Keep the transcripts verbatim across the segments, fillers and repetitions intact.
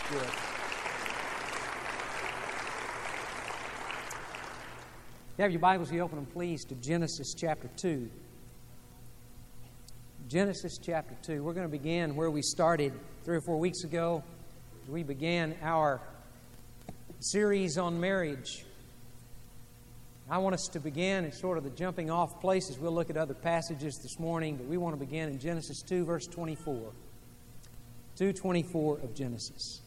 Good. You have your Bibles, you open them, please, to Genesis chapter two. Genesis chapter two. We're going to begin where we started three or four weeks ago. We began our series on marriage. I want us to begin at sort of the jumping off places. We'll look at other passages this morning, but we want to begin in Genesis two, verse twenty-four. two twenty-four of Genesis.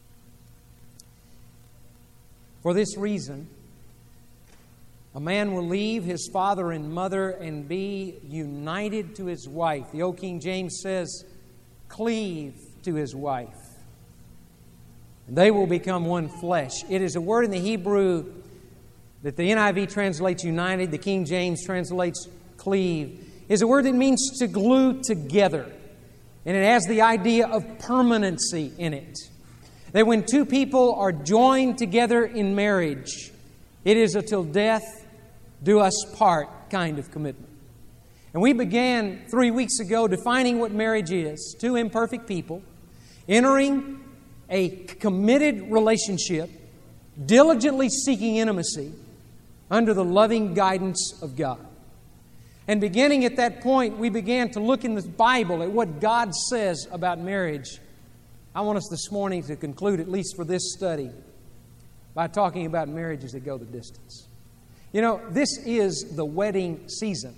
For this reason, a man will leave his father and mother and be united to his wife. The Old King James says, cleave to his wife. And they will become one flesh. It is a word in the Hebrew that the N I V translates united, the King James translates cleave. It is a word that means to glue together. And it has the idea of permanency in it. That when two people are joined together in marriage, it is a till death do us part kind of commitment. And we began three weeks ago defining what marriage is. Two imperfect people entering a committed relationship, diligently seeking intimacy under the loving guidance of God. And beginning at that point, we began to look in the Bible at what God says about marriage. I want us this morning to conclude, at least for this study, by talking about marriages that go the distance. You know, this is the wedding season.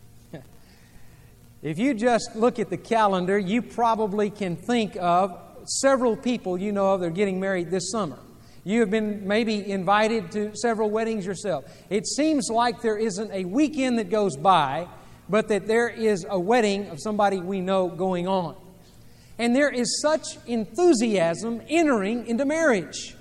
If you just look at the calendar, you probably can think of several people you know of that are getting married this summer. You have been maybe invited to several weddings yourself. It seems like there isn't a weekend that goes by, but that there is a wedding of somebody we know going on. And there is such enthusiasm entering into marriage.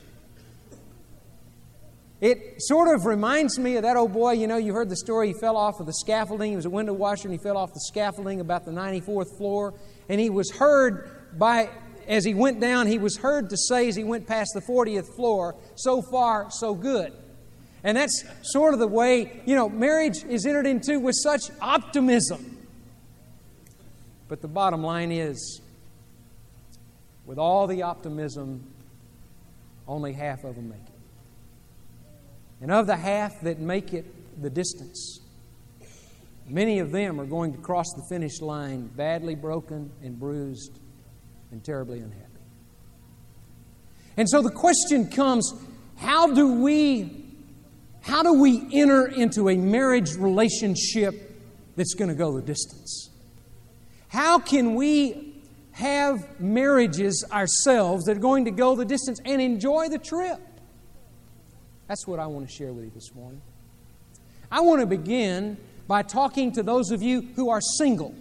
It sort of reminds me of that old boy, you know, you heard the story, he fell off of the scaffolding. He was a window washer and he fell off the scaffolding about the ninety-fourth floor. And he was heard by, as he went down, he was heard to say as he went past the fortieth floor, so far, so good. And that's sort of the way, you know, marriage is entered into with such optimism. But the bottom line is, with all the optimism, only half of them make it. And of the half that make it the distance, many of them are going to cross the finish line badly broken and bruised and terribly unhappy. And so the question comes, how do we, how do we enter into a marriage relationship that's going to go the distance? How can we have marriages ourselves that are going to go the distance and enjoy the trip? That's what I want to share with you this morning. I want to begin by talking to those of you who are single.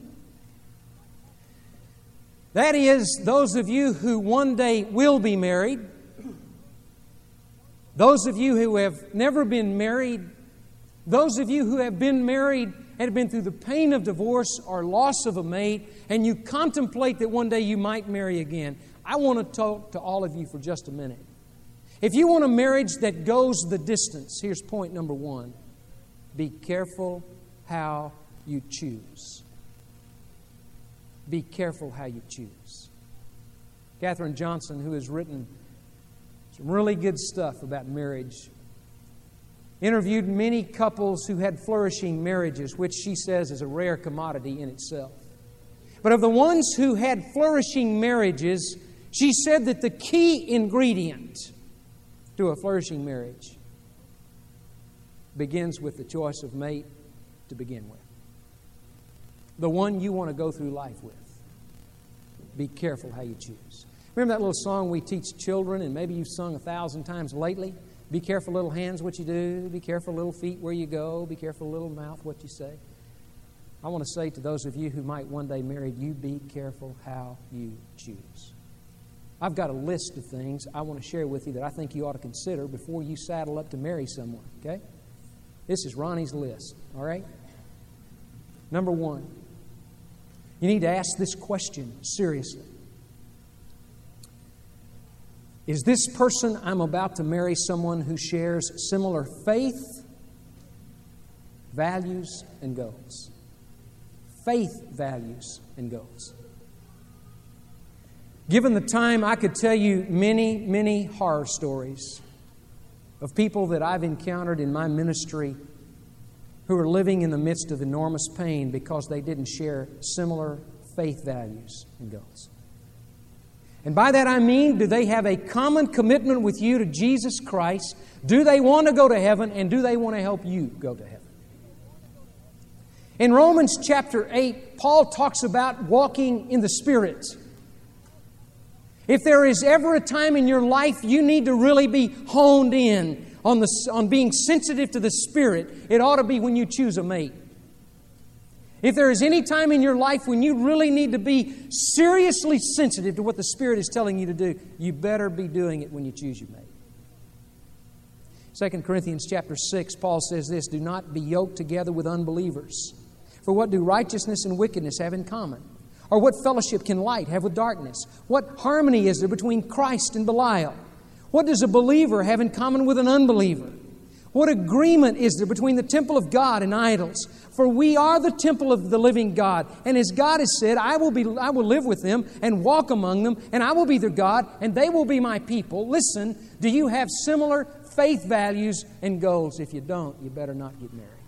That is, those of you who one day will be married. Those of you who have never been married. Those of you who have been married and have been through the pain of divorce or loss of a mate, and you contemplate that one day you might marry again. I want to talk to all of you for just a minute. If you want a marriage that goes the distance, here's point number one. Be careful how you choose. Be careful how you choose. Katherine Johnson, who has written some really good stuff about marriage, interviewed many couples who had flourishing marriages, which she says is a rare commodity in itself. But of the ones who had flourishing marriages, she said that the key ingredient to a flourishing marriage begins with the choice of mate to begin with. The one you want to go through life with. Be careful how you choose. Remember that little song we teach children, and maybe you've sung a thousand times lately? Be careful, little hands, what you do. Be careful, little feet, where you go. Be careful, little mouth, what you say. I want to say to those of you who might one day marry, you be careful how you choose. I've got a list of things I want to share with you that I think you ought to consider before you saddle up to marry someone, okay? This is Ronnie's list, all right? Number one, you need to ask this question seriously. Is this person I'm about to marry someone who shares similar faith, values, and goals? Faith, values, and goals. Given the time, I could tell you many, many horror stories of people that I've encountered in my ministry who are living in the midst of enormous pain because they didn't share similar faith values and goals. And by that I mean, do they have a common commitment with you to Jesus Christ? Do they want to go to heaven? And do they want to help you go to heaven? In Romans chapter eight, Paul talks about walking in the Spirit. If there is ever a time in your life you need to really be honed in on, the, on being sensitive to the Spirit, it ought to be when you choose a mate. If there is any time in your life when you really need to be seriously sensitive to what the Spirit is telling you to do, you better be doing it when you choose your mate. Second Corinthians chapter six, Paul says this, "Do not be yoked together with unbelievers. For what do righteousness and wickedness have in common? Or what fellowship can light have with darkness? What harmony is there between Christ and Belial? What does a believer have in common with an unbeliever? What agreement is there between the temple of God and idols? For we are the temple of the living God. And as God has said, I will be, I will live with them and walk among them, and I will be their God, and they will be my people." Listen, do you have similar faith values and goals? If you don't, you better not get married.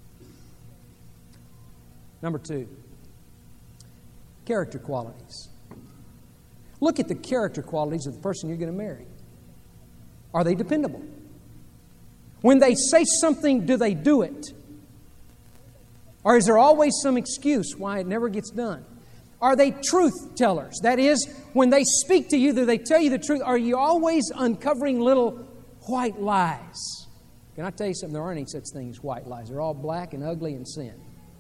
Number two, character qualities. Look at the character qualities of the person you're going to marry. Are they dependable? When they say something, do they do it? Or is there always some excuse why it never gets done? Are they truth tellers? That is, when they speak to you, do they tell you the truth? Are you always uncovering little white lies? Can I tell you something? There aren't any such things as white lies. They're all black and ugly and sin.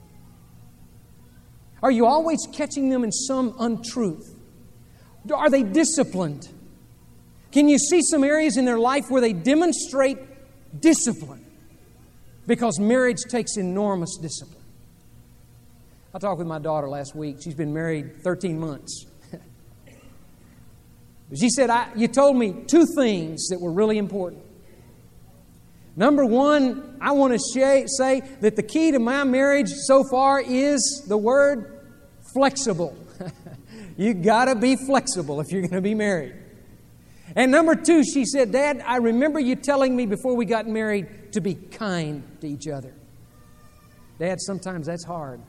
Are you always catching them in some untruth? Are they disciplined? Can you see some areas in their life where they demonstrate discipline? Because marriage takes enormous discipline. I talked with my daughter last week. She's been married thirteen months. She said, I, you told me two things that were really important. Number one, I want to say, say that the key to my marriage so far is the word flexible. You got to be flexible if you're going to be married. And number two, she said, Dad, I remember you telling me before we got married to be kind to each other. Dad, sometimes that's hard.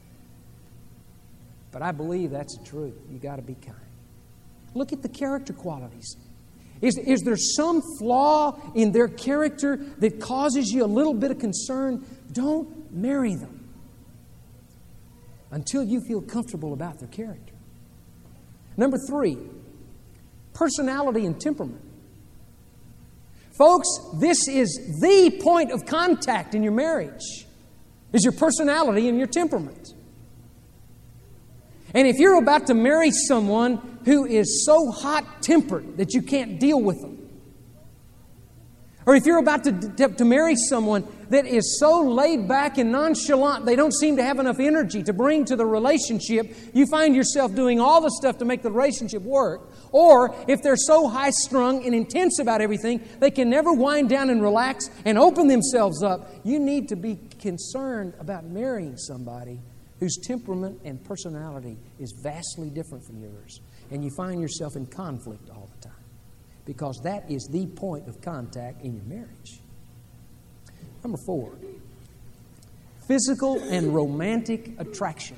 But I believe that's the truth. You got to be kind. Look at the character qualities. Is, is there some flaw in their character that causes you a little bit of concern? Don't marry them until you feel comfortable about their character. Number three, personality and temperament. Folks, this is the point of contact in your marriage, is your personality and your temperament. And if you're about to marry someone who is so hot-tempered that you can't deal with them, or if you're about to, to, to marry someone that is so laid back and nonchalant, they don't seem to have enough energy to bring to the relationship, you find yourself doing all the stuff to make the relationship work. Or if they're so high-strung and intense about everything, they can never wind down and relax and open themselves up. You need to be concerned about marrying somebody whose temperament and personality is vastly different from yours. And you find yourself in conflict all the time. Because that is the point of contact in your marriage. Number four, physical and romantic attraction.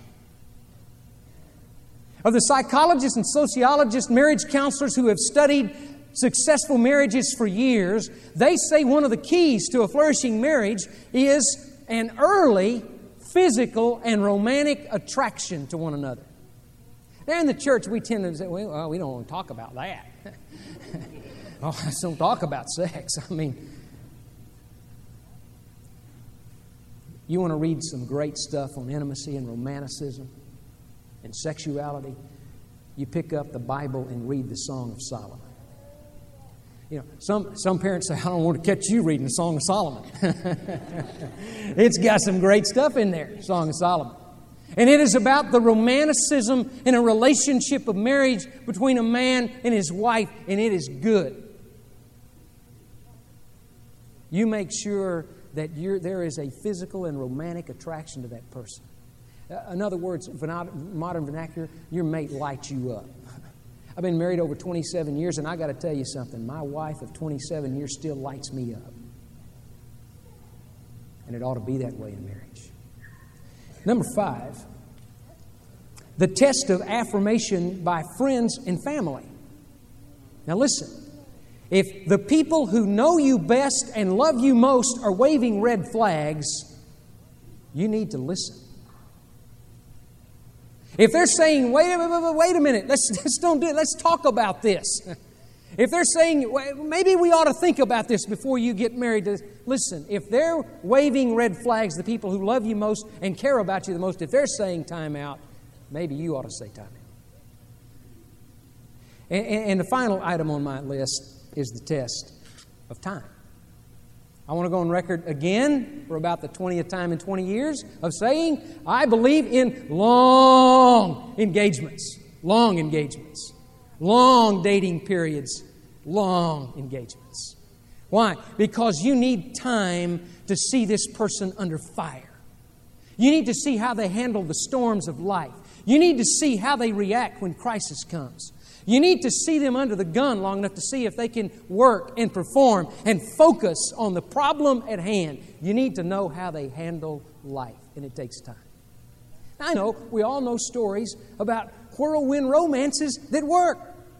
Of the psychologists and sociologists, marriage counselors who have studied successful marriages for years, they say one of the keys to a flourishing marriage is an early physical and romantic attraction to one another. Now in the church we tend to say, well, we don't want to talk about that. Oh, let's don't talk about sex. I mean, you want to read some great stuff on intimacy and romanticism and sexuality, you pick up the Bible and read the Song of Solomon. You know, some, some parents say, I don't want to catch you reading the Song of Solomon. It's got some great stuff in there, Song of Solomon. And it is about the romanticism in a relationship of marriage between a man and his wife, and it is good. You make sure that you're, there is a physical and romantic attraction to that person. Uh, in other words, modern vernacular, your mate lights you up. I've been married over twenty-seven years, and I got to tell you something. My wife of twenty-seven years still lights me up. And it ought to be that way in marriage. Number five, the test of affirmation by friends and family. Now listen, if the people who know you best and love you most are waving red flags, you need to listen. If they're saying, wait, wait, wait, wait a minute, let's, let's don't do it, let's talk about this. If they're saying, well, maybe we ought to think about this before you get married. Listen, if they're waving red flags, the people who love you most and care about you the most, if they're saying time out, maybe you ought to say time out. And, and the final item on my list is the test of time. I want to go on record again for about the twentieth time in twenty years of saying I believe in long engagements, long engagements, long dating periods, long engagements. Why? Because you need time to see this person under fire. You need to see how they handle the storms of life. You need to see how they react when crisis comes. You need to see them under the gun long enough to see if they can work and perform and focus on the problem at hand. You need to know how they handle life, and it takes time. I know, we all know stories about whirlwind romances that work.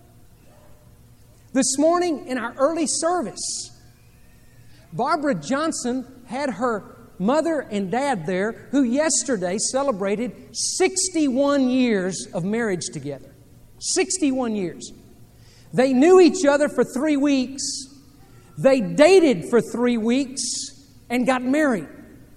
This morning in our early service, Barbara Johnson had her mother and dad there who yesterday celebrated sixty-one years of marriage together. sixty-one years. They knew each other for three weeks. They dated for three weeks and got married.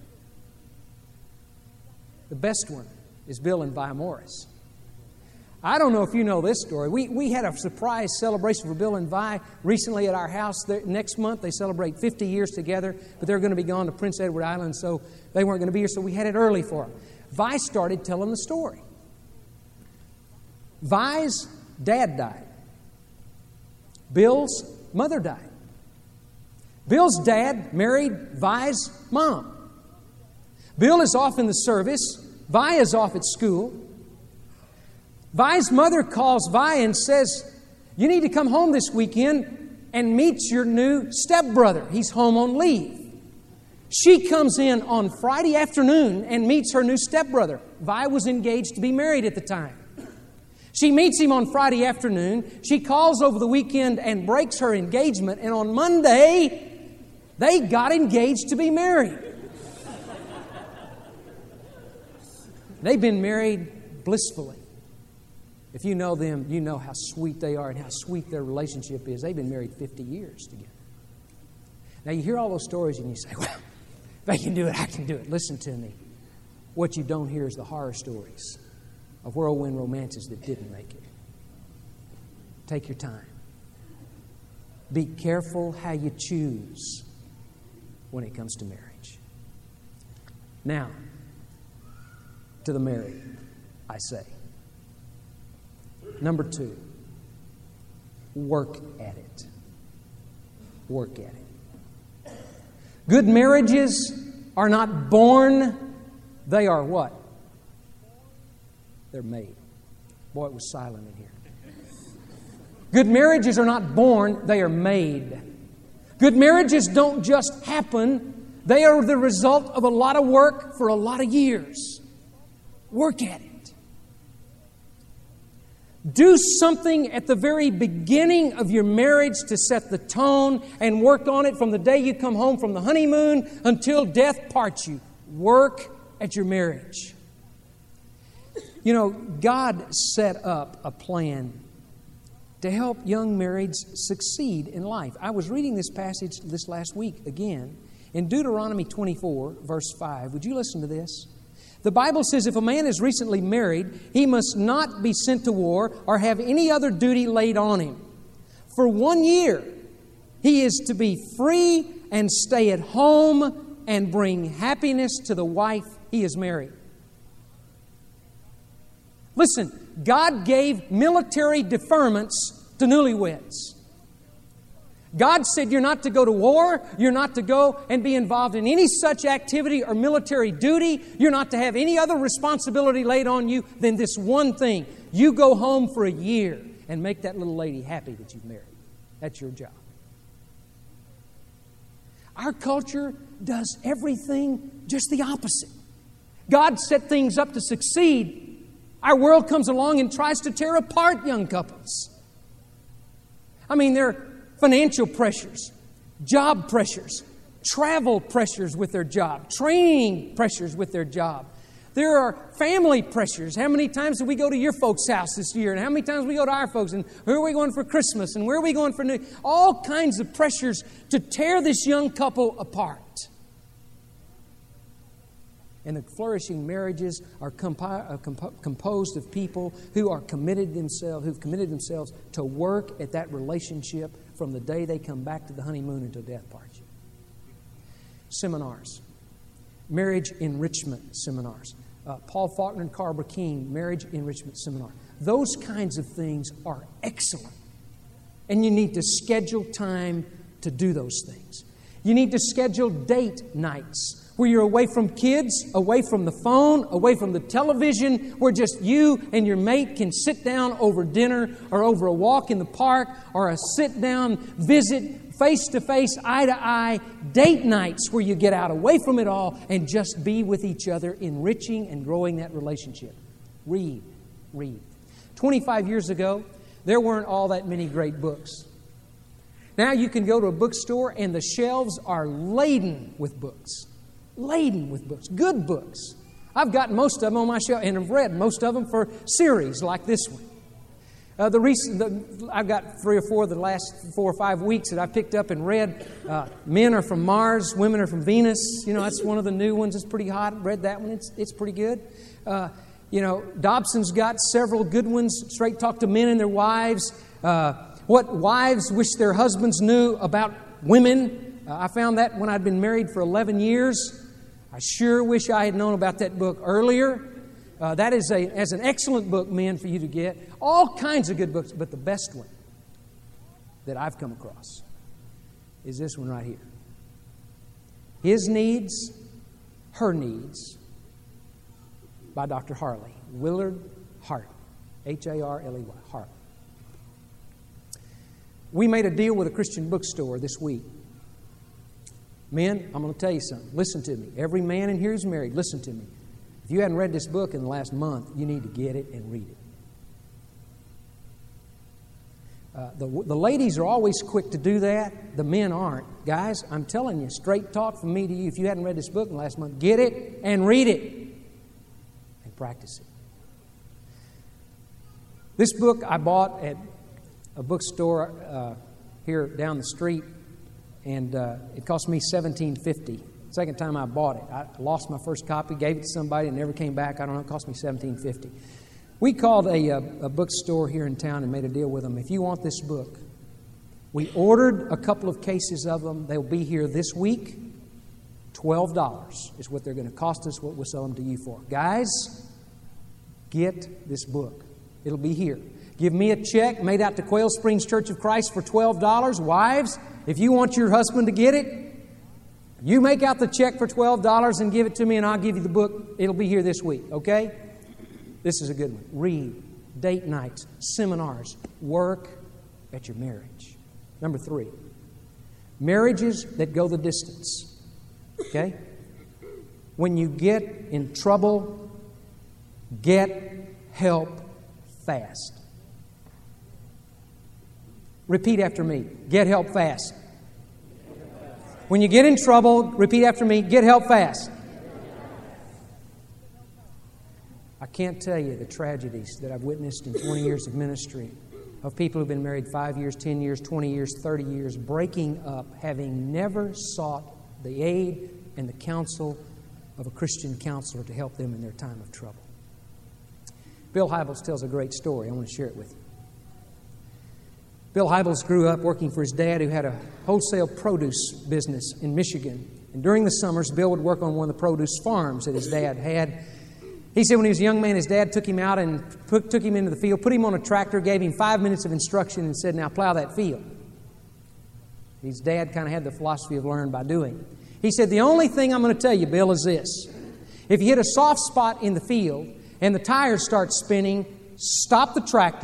The best one is Bill and Vi Morris. I don't know if you know this story. We, we had a surprise celebration for Bill and Vi recently at our house. They're, next month they celebrate fifty years together, but they're going to be gone to Prince Edward Island, so they weren't going to be here, so we had it early for them. Vi started telling the story. Vi's dad died. Bill's mother died. Bill's dad married Vi's mom. Bill is off in the service. Vi is off at school. Vi's mother calls Vi and says, you need to come home this weekend and meet your new stepbrother. He's home on leave. She comes in on Friday afternoon and meets her new stepbrother. Vi was engaged to be married at the time. She meets him on Friday afternoon. She calls over the weekend and breaks her engagement. And on Monday, they got engaged to be married. They've been married blissfully. If you know them, you know how sweet they are and how sweet their relationship is. They've been married fifty years together. Now you hear all those stories and you say, well, if they can do it, I can do it. Listen to me. What you don't hear is the horror stories of whirlwind romances that didn't make it. Take your time. Be careful how you choose when it comes to marriage. Now, to the married, I say, number two, work at it. Work at it. Good marriages are not born, they are what? They're made. Boy, it was silent in here. Good marriages are not born, they are made. Good marriages don't just happen, they are the result of a lot of work for a lot of years. Work at it. Do something at the very beginning of your marriage to set the tone and work on it from the day you come home from the honeymoon until death parts you. Work at your marriage. You know, God set up a plan to help young marrieds succeed in life. I was reading this passage this last week again in Deuteronomy twenty-four, verse five. Would you listen to this? The Bible says if a man is recently married, he must not be sent to war or have any other duty laid on him. For one year, he is to be free and stay at home and bring happiness to the wife he is married. Listen, God gave military deferments to newlyweds. God said you're not to go to war, you're not to go and be involved in any such activity or military duty, you're not to have any other responsibility laid on you than this one thing. You go home for a year and make that little lady happy that you've married. That's your job. Our culture does everything just the opposite. God set things up to succeed. Our world comes along and tries to tear apart young couples. I mean, there are financial pressures, job pressures, travel pressures with their job, training pressures with their job. There are family pressures. How many times did we go to your folks' house this year? And how many times we go to our folks? And where are we going for Christmas? And where are we going for New? All kinds of pressures to tear this young couple apart. And the flourishing marriages are compi- uh, comp- composed of people who are committed themselves, who've committed themselves to work at that relationship from the day they come back to the honeymoon until death parts you. Seminars, marriage enrichment seminars. Uh, Paul Faulkner and Carl King, marriage enrichment seminar. Those kinds of things are excellent. And you need to schedule time to do those things. You need to schedule date nights where you're away from kids, away from the phone, away from the television, where just you and your mate can sit down over dinner or over a walk in the park or a sit-down visit, face-to-face, eye-to-eye, date nights where you get out away from it all and just be with each other, enriching and growing that relationship. Read, read. twenty-five years ago, there weren't all that many great books. Now you can go to a bookstore and the shelves are laden with books. Laden with books. Good books. I've got most of them on my shelf and I've read most of them for series like this one. Uh, the recent, the, I've got three or four of the last four or five weeks that I picked up and read. Uh, Men Are From Mars, Women Are From Venus. You know, that's one of the new ones. It's pretty hot. Read that one. It's it's pretty good. Uh, you know, Dobson's got several good ones. Straight Talk to Men and Their Wives. Uh, what wives wish their husbands knew about women. Uh, I found that when I'd been married for eleven years. I sure wish I had known about that book earlier. Uh, that is a as an excellent book, men, for you to get. All kinds of good books, but the best one that I've come across is this one right here. His Needs, Her Needs, by Doctor Harley. Willard Harley. H A R L E Y. Harley. We made a deal with a Christian bookstore this week. Men, I'm going to tell you something. Listen to me. Every man in here is married. Listen to me. If you hadn't read this book in the last month, you need to get it and read it. Uh, the, the ladies are always quick to do that. The men aren't. Guys, I'm telling you, straight talk from me to you. If you hadn't read this book in the last month, get it and read it. And practice it. This book I bought at a bookstore uh, here down the street, and uh, it cost me seventeen fifty dollars. Second time I bought it. I lost my first copy, gave it to somebody, and never came back. I don't know, it cost me seventeen fifty. We called a, a, a bookstore here in town and made a deal with them. If you want this book, we ordered a couple of cases of them. They'll be here this week. twelve dollars is what they're going to cost us, what we'll sell them to you for. Guys, get this book. It'll be here. Give me a check made out to Quail Springs Church of Christ for twelve dollars. Wives, if you want your husband to get it, you make out the check for twelve dollars and give it to me, and I'll give you the book. It'll be here this week, okay? This is a good one. Read, date nights, seminars, work at your marriage. Number three, marriages that go the distance, okay? When you get in trouble, get help fast. Repeat after me. Get help fast. When you get in trouble, repeat after me, get help fast. I can't tell you the tragedies that I've witnessed in twenty years of ministry of people who've been married five years, ten years, twenty years, thirty years, breaking up, having never sought the aid and the counsel of a Christian counselor to help them in their time of trouble. Bill Hybels tells a great story. I want to share it with you. Bill Hybels grew up working for his dad, who had a wholesale produce business in Michigan. And during the summers, Bill would work on one of the produce farms that his dad had. He said when he was a young man, his dad took him out and put, took him into the field, put him on a tractor, gave him five minutes of instruction, and said, now plow that field. His dad kind of had the philosophy of learn by doing. He said, the only thing I'm going to tell you, Bill, is this. If you hit a soft spot in the field and the tires start spinning, stop the tractor,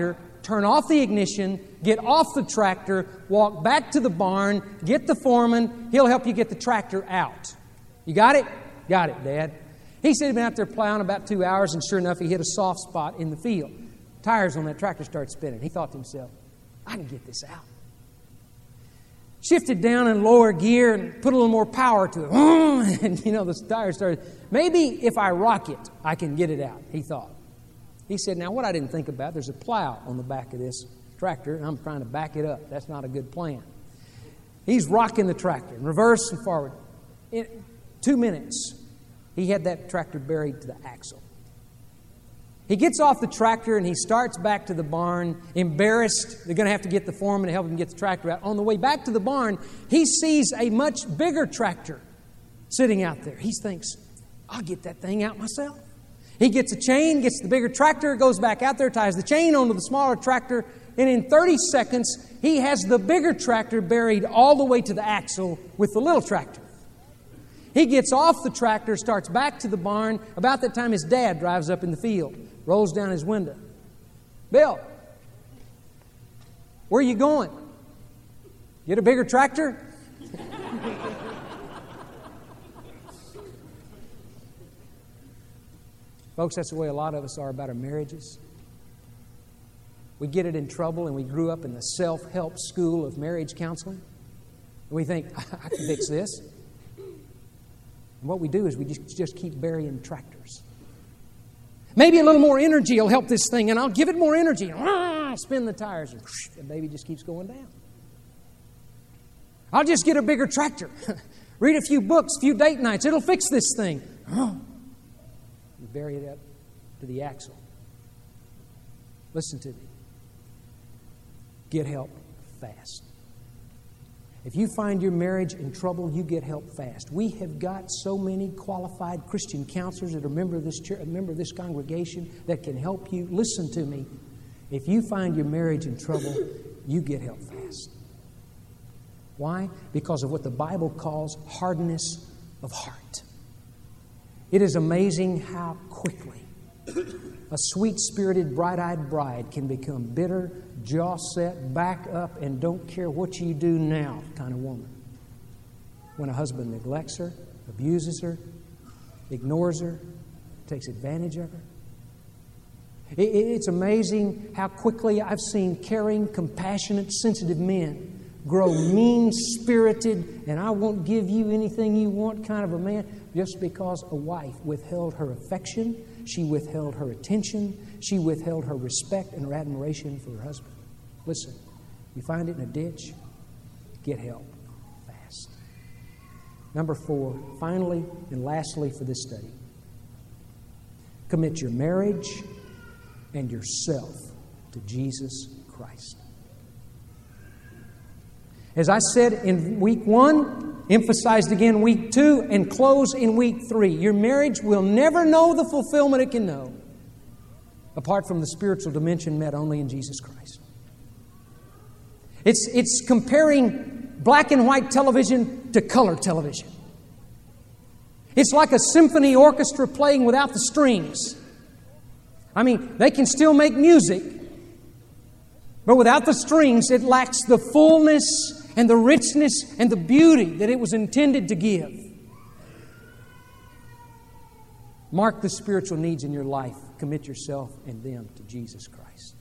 turn off the ignition, get off the tractor, walk back to the barn, get the foreman. He'll help you get the tractor out. You got it? Got it, Dad. He said he'd been out there plowing about two hours, and sure enough, he hit a soft spot in the field. Tires on that tractor started spinning. He thought to himself, I can get this out. Shifted down in lower gear and put a little more power to it. And, you know, the tires started. Maybe if I rock it, I can get it out, he thought. He said, now what I didn't think about, there's a plow on the back of this tractor, and I'm trying to back it up. That's not a good plan. He's rocking the tractor, in reverse and forward. In two minutes, he had that tractor buried to the axle. He gets off the tractor and he starts back to the barn, embarrassed. They're going to have to get the foreman to help him get the tractor out. On the way back to the barn, he sees a much bigger tractor sitting out there. He thinks, I'll get that thing out myself. He gets a chain, gets the bigger tractor, goes back out there, ties the chain onto the smaller tractor, and in thirty seconds, he has the bigger tractor buried all the way to the axle with the little tractor. He gets off the tractor, starts back to the barn. About that time, his dad drives up in the field, rolls down his window. Bill, where are you going? Get a bigger tractor? Folks, that's the way a lot of us are about our marriages. We get it in trouble, and we grew up in the self-help school of marriage counseling. And we think, I can fix this. And what we do is we just, just keep burying tractors. Maybe a little more energy will help this thing, and I'll give it more energy. And spin the tires, and the baby just keeps going down. I'll just get a bigger tractor. Read a few books, a few date nights. It'll fix this thing. You bury it up to the axle. Listen to me. Get help fast. If you find your marriage in trouble, you get help fast. We have got so many qualified Christian counselors that are a member of this church, a member of this congregation that can help you. Listen to me. If you find your marriage in trouble, you get help fast. Why? Because of what the Bible calls hardness of heart. It is amazing how quickly a sweet-spirited, bright-eyed bride can become bitter, jaw-set, back up, and don't care what you do now kind of woman. When a husband neglects her, abuses her, ignores her, takes advantage of her. It's amazing how quickly I've seen caring, compassionate, sensitive men grow mean-spirited, and I won't give you anything you want kind of a man just because a wife withheld her affection, she withheld her attention, she withheld her respect and her admiration for her husband. Listen, you find it in a ditch, get help fast. Number four, finally and lastly for this study, commit your marriage and yourself to Jesus Christ. As I said in week one, emphasized again week two, and close in week three, your marriage will never know the fulfillment it can know apart from the spiritual dimension met only in Jesus Christ. It's, it's comparing black and white television to color television. It's like a symphony orchestra playing without the strings. I mean, they can still make music, but without the strings, it lacks the fullness and the richness and the beauty that it was intended to give. Mark the spiritual needs in your life. Commit yourself and them to Jesus Christ.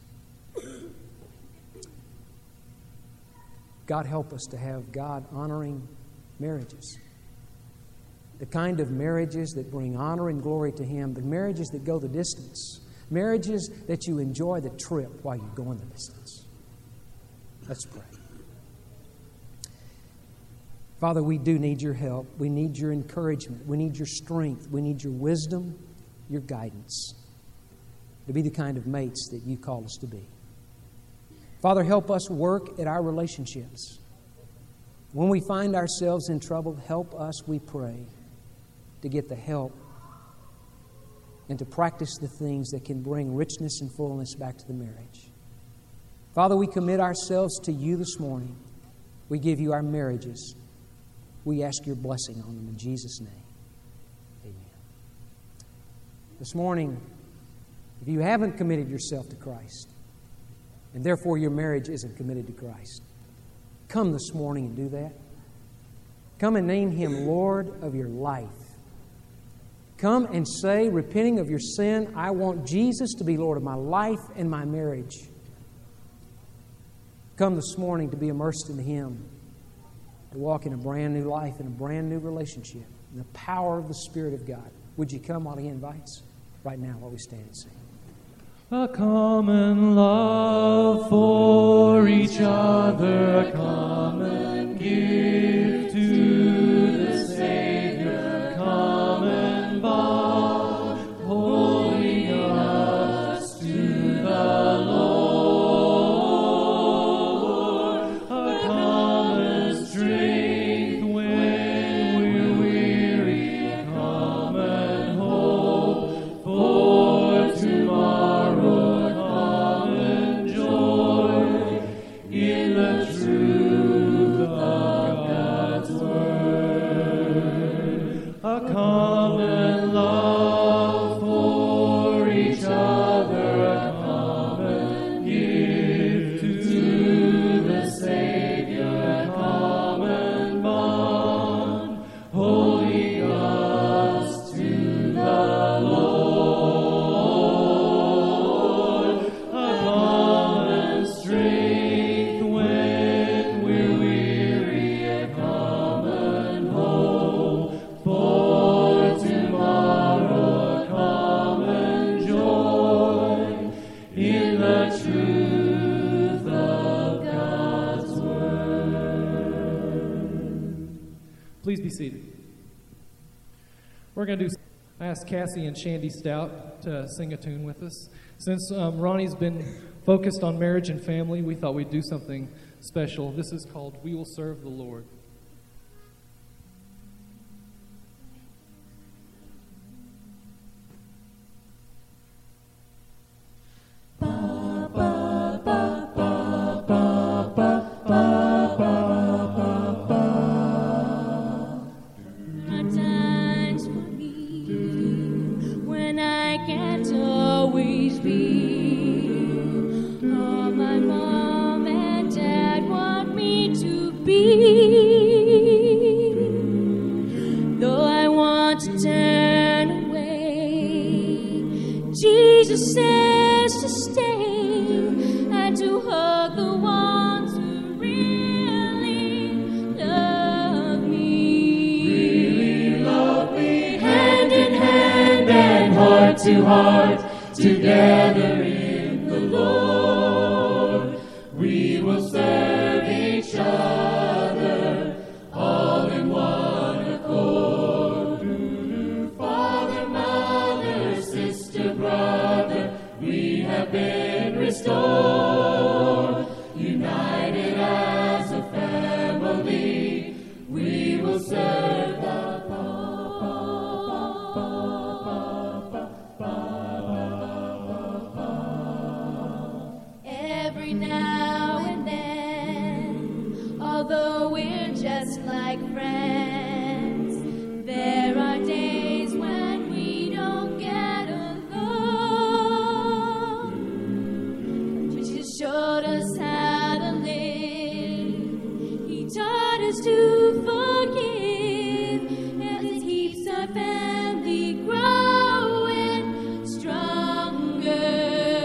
God help us to have God-honoring marriages. The kind of marriages that bring honor and glory to Him. The marriages that go the distance. Marriages that you enjoy the trip while you're going the distance. Let's pray. Father, we do need your help. We need your encouragement. We need your strength. We need your wisdom, your guidance to be the kind of mates that you call us to be. Father, help us work at our relationships. When we find ourselves in trouble, help us, we pray, to get the help and to practice the things that can bring richness and fullness back to the marriage. Father, we commit ourselves to you this morning. We give you our marriages. We ask your blessing on them in Jesus' name. Amen. This morning, if you haven't committed yourself to Christ, and therefore your marriage isn't committed to Christ. Come this morning and do that. Come and name Him Lord of your life. Come and say, repenting of your sin, I want Jesus to be Lord of my life and my marriage. Come this morning to be immersed in Him, to walk in a brand new life, in a brand new relationship, in the power of the Spirit of God. Would you come while He invites? Right now, while we stand and sing. A common love for each other, a common gift to the Savior, common bond, holding us to the Lord, a common strength when we're weary, a common hope for tomorrow. Please be seated. We're going to do. I asked Cassie and Shandy Stout to sing a tune with us. Since um, Ronnie's been focused on marriage and family, we thought we'd do something special. This is called "We Will Serve the Lord." Jesus says to stay and to hug the ones who really love me. Really love me. Hand in hand and heart to heart, together in the Lord. We will serve each other, all in one accord. Father, mother, sister, brother, we have been restored. United as a family, we will serve the every now and then. Although we're just like friends, there are days when we don't get along. Jesus showed us how to live. He taught us to forgive, and it keeps our family growing stronger.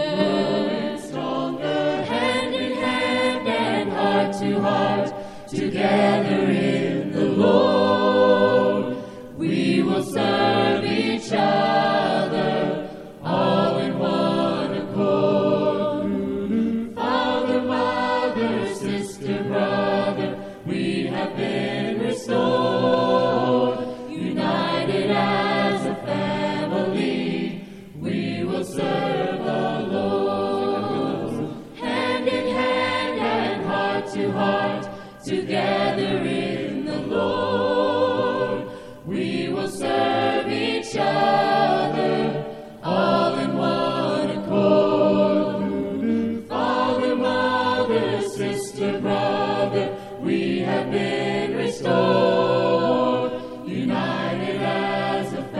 To heart, together in the Lord, we will serve each other, all in one accord. Father, mother, sister, brother, we have been restored. United as a family, we will serve the Lord. Hand in hand and heart to heart, together in the Lord, we will serve each other, all in one accord. Father, mother, sister, brother, we have been restored. United as a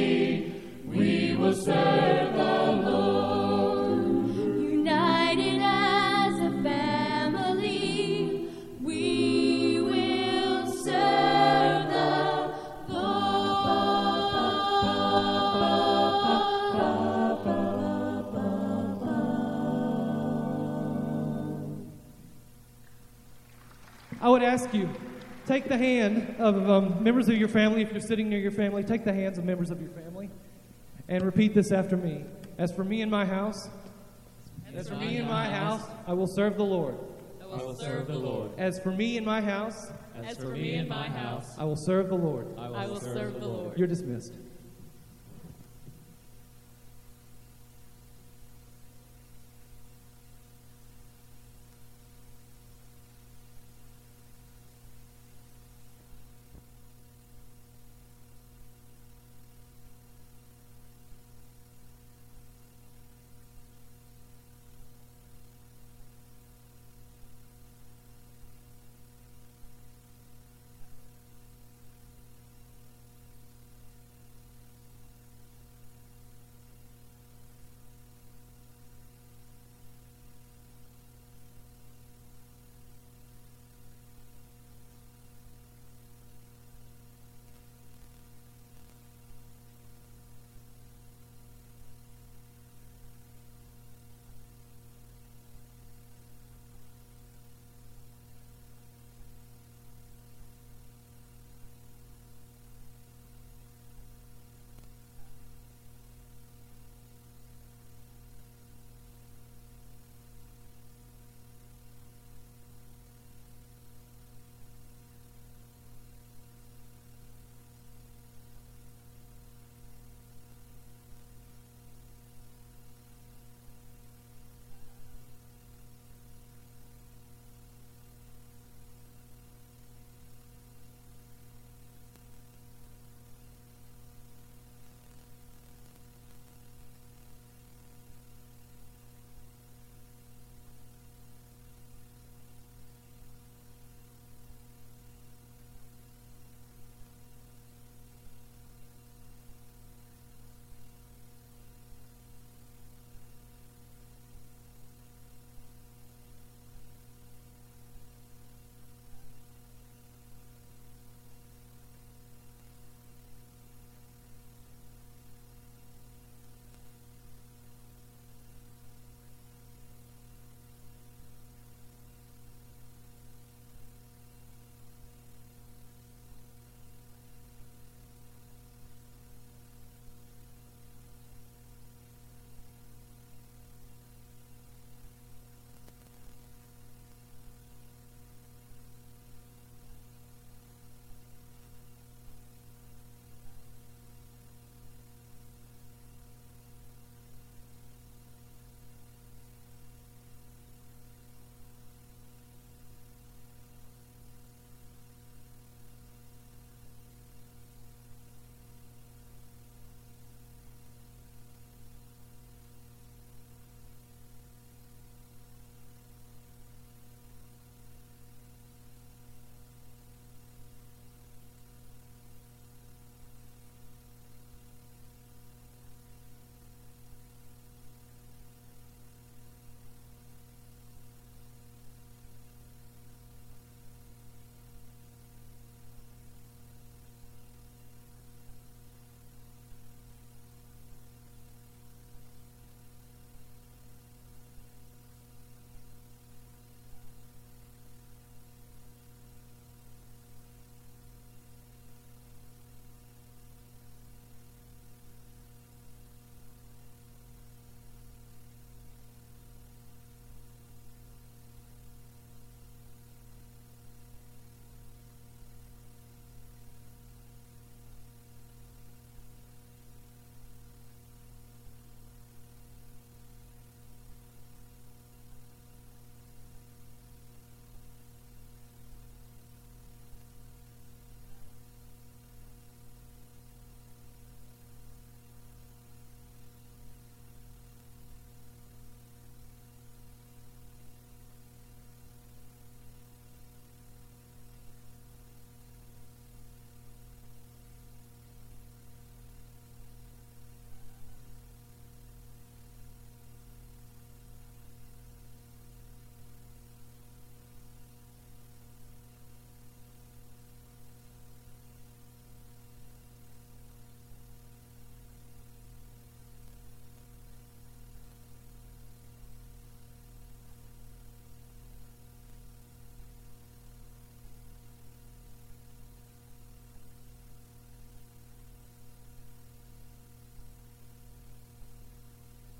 family, we will serve the Lord. United I would ask you, take the hand of um, members of your family. If you're sitting near your family, take the hands of members of your family and repeat this after me. As for me and my house, as for me and my house, I will serve the Lord. I will serve the Lord. As for me and my house, As for me and my house, I will serve the Lord. I will serve the Lord. You're dismissed.